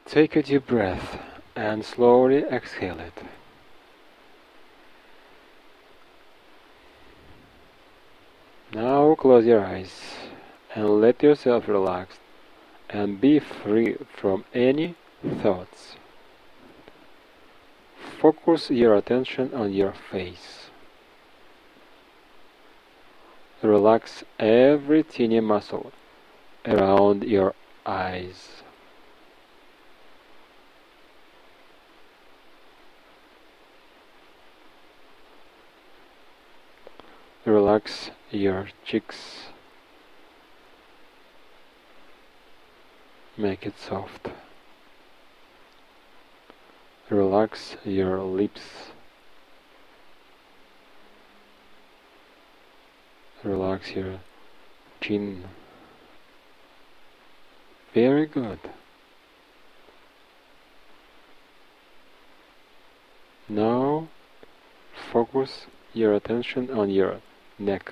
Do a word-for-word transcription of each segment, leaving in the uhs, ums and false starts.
Take a deep breath and slowly exhale it. Now close your eyes and let yourself relax and be free from any thoughts. Focus your attention on your face. Relax every tiny muscle around your eyes. Relax your cheeks. Make it soft. Relax your lips. Relax your chin. Very good. Now focus your attention on your neck.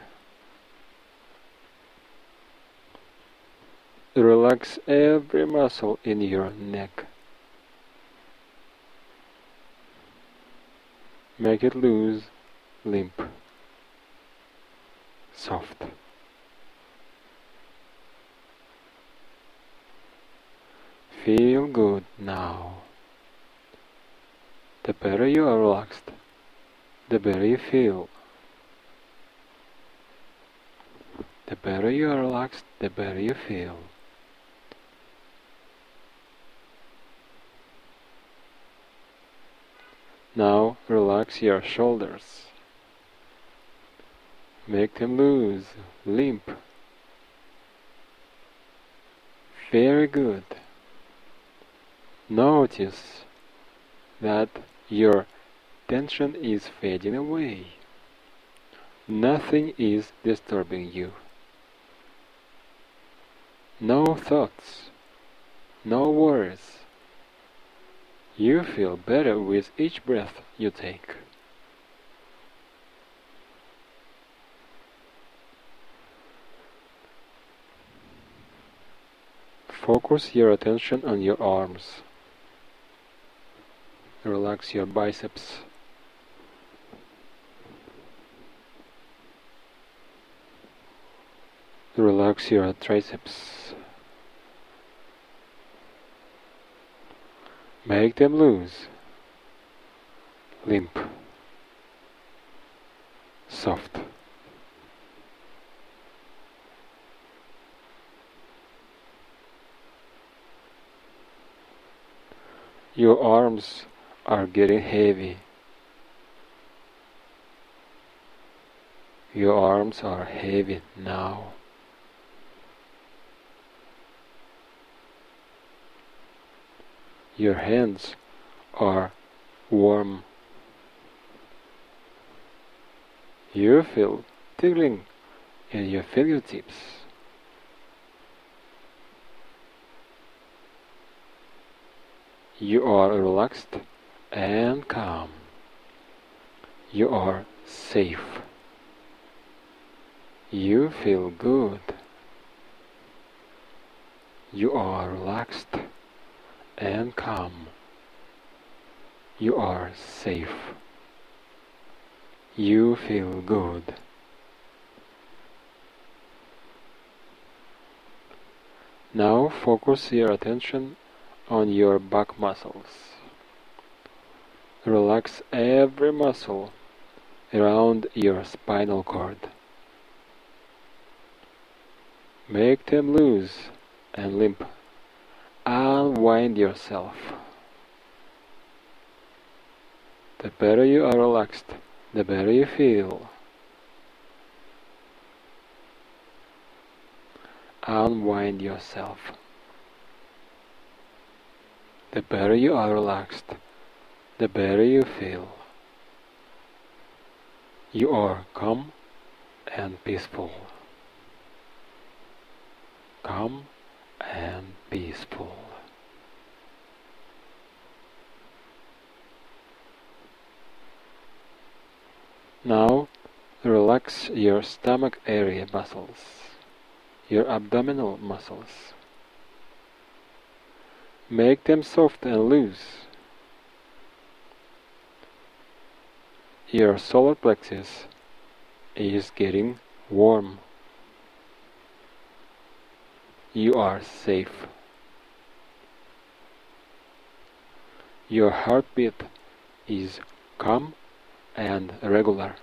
Relax every muscle in your neck. Make it loose, limp, soft. Feel good now. The better you are relaxed, the better you feel. The better you are relaxed, the better you feel. Now relax your shoulders. Make them loose, limp. Very good. Notice that your tension is fading away. Nothing is disturbing you. No thoughts, no worries. You feel better with each breath you take. Focus your attention on your arms. Relax your biceps. Relax your triceps. Make them loose, limp, soft. Your arms are getting heavy. Your arms are heavy now. Your hands are warm. You feel tingling in your fingertips. You are relaxed and calm. You are safe. You feel good. You are relaxed and calm. You are safe. You feel good. Now focus your attention on your back muscles. Relax every muscle around your spinal cord. Make them loose and limp. Unwind yourself. The better you are relaxed, the better you feel. Unwind yourself. The better you are relaxed, the better you feel. You are calm and peaceful. Calm and peaceful. Now relax your stomach area muscles, your abdominal muscles. Make them soft and loose. Your solar plexus is getting warm. You are safe. Your heartbeat is calm and regular.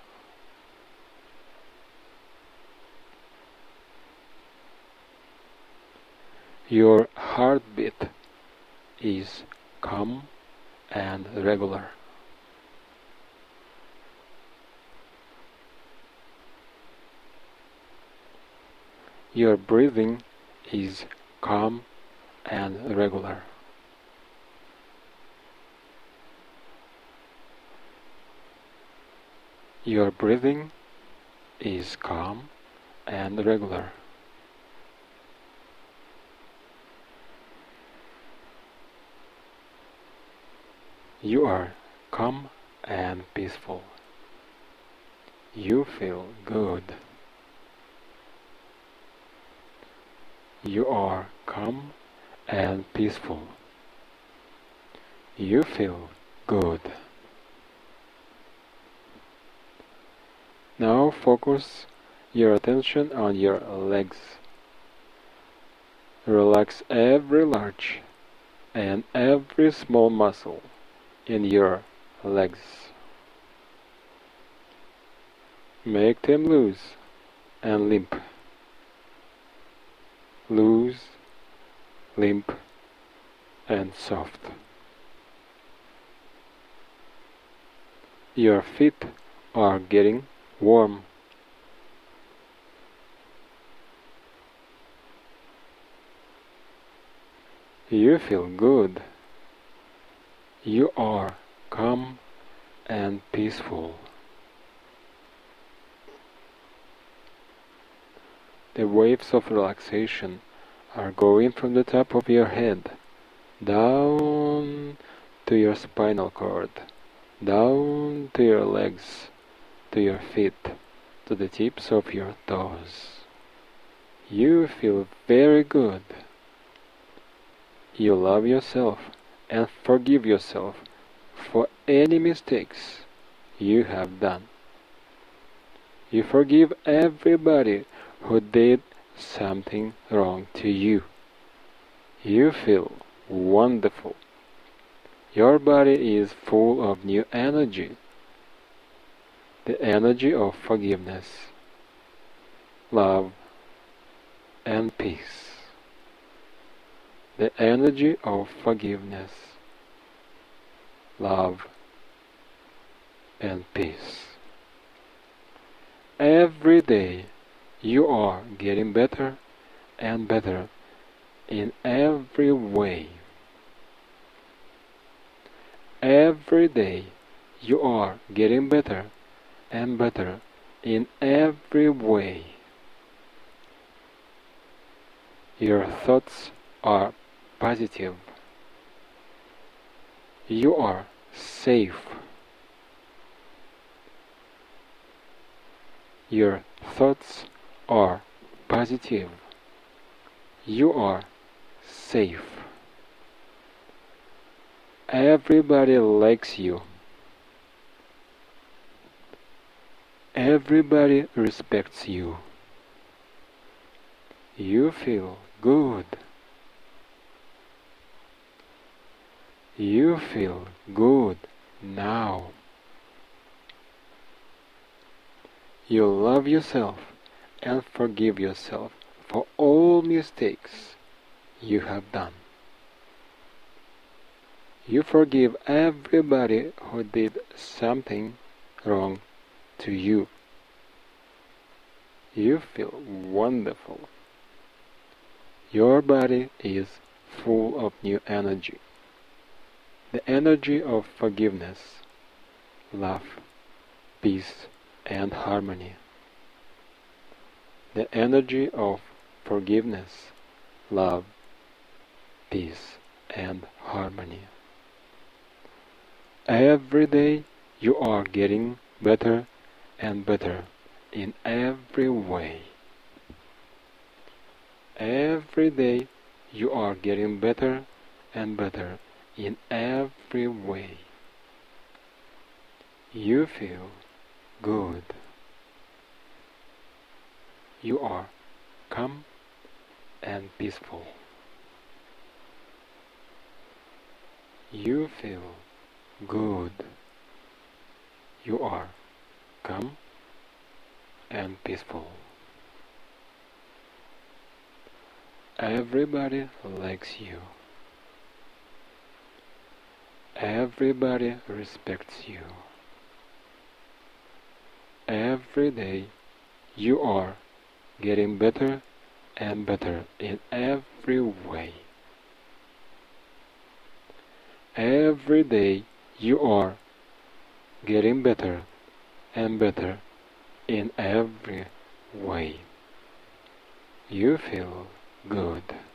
Your heartbeat is calm and regular. Your breathing is calm and regular. Your breathing is calm and regular. You are calm and peaceful. You feel good. You are calm and peaceful. You feel good. Now focus your attention on your legs. Relax every large and every small muscle in your legs. Make them loose and limp. Loose, limp, and soft. Your feet are getting warm. You feel good. You are calm and peaceful. The waves of relaxation are going from the top of your head down to your spinal cord, down to your legs, to your feet, to the tips of your toes. You feel very good. You love yourself and forgive yourself for any mistakes you have done. You forgive everybody who did something wrong to you. You feel wonderful. Your body is full of new energy. The energy of forgiveness, love, and peace. The energy of forgiveness, love, and peace. Every day you are getting better and better in every way. Every day you are getting better and better in every way. Your thoughts are positive. You are safe. Your thoughts are positive. You are safe. Everybody likes you. Everybody respects you. You feel good. You feel good now. You love yourself and forgive yourself for all mistakes you have done. You forgive everybody who did something wrong to you. You feel wonderful. Your body is full of new energy. The energy of forgiveness, love, peace, and harmony. The energy of forgiveness, love, peace, and harmony. Every day you are getting better and better in every way. Every day you are getting better and better in every way. You feel good. You are calm and peaceful. You feel good. You are calm and peaceful. Everybody likes you. Everybody respects you. Every day you are getting better and better in every way. Every day you are getting better and better in every way. You feel good.